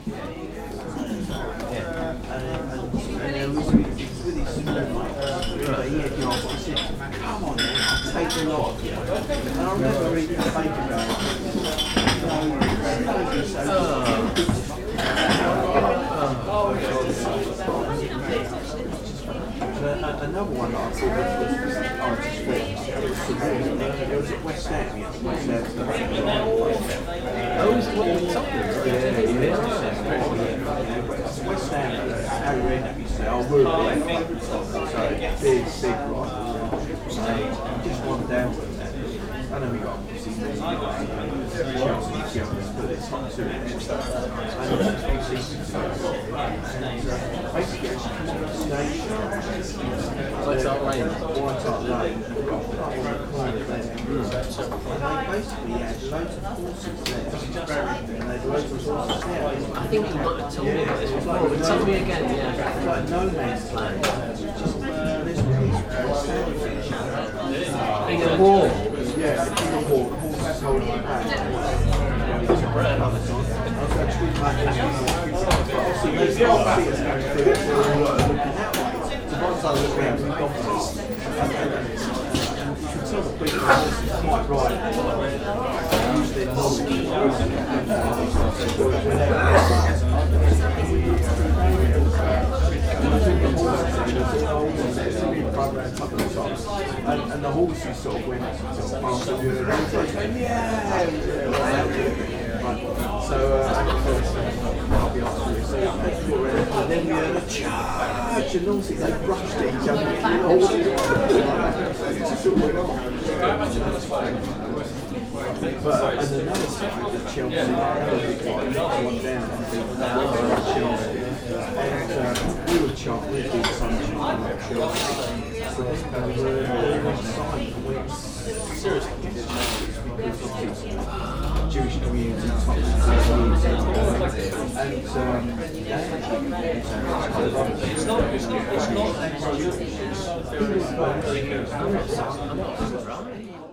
And it was with his small mate. But he had asked, he said, come on then, I'll take a lot. And I remember reading the paper another one that I thought was artist it was at West Ham, West Ham, Harry Redknapp used to say, oh, we're a big rival. Just one down with that. I know we got Chelsea, but it's not too much. Basically, come on the stage. White Hart Lane. White Hart Lane. And they basically had loads of horses there. And they had loads of horses there. I think you might have told me about this before, but tell me again, yeah. It's like no man's land. Just In a war. yeah, in a war. Horses holding the back. I was actually obviously those can't see us going through it, so we're looking that way. So once I look around, we've got this. You can tell the people are quite right. Use their and the horses sort of went past the road, yeah. So I'll be honest with you. So and then we heard a charge, and obviously they rushed at each other. But and another side, the Chelsea, one down, Chelsea, and we were charged with the sunshine of Chelsea. So we were really excited. Seriously, Jewish community, I'm not right.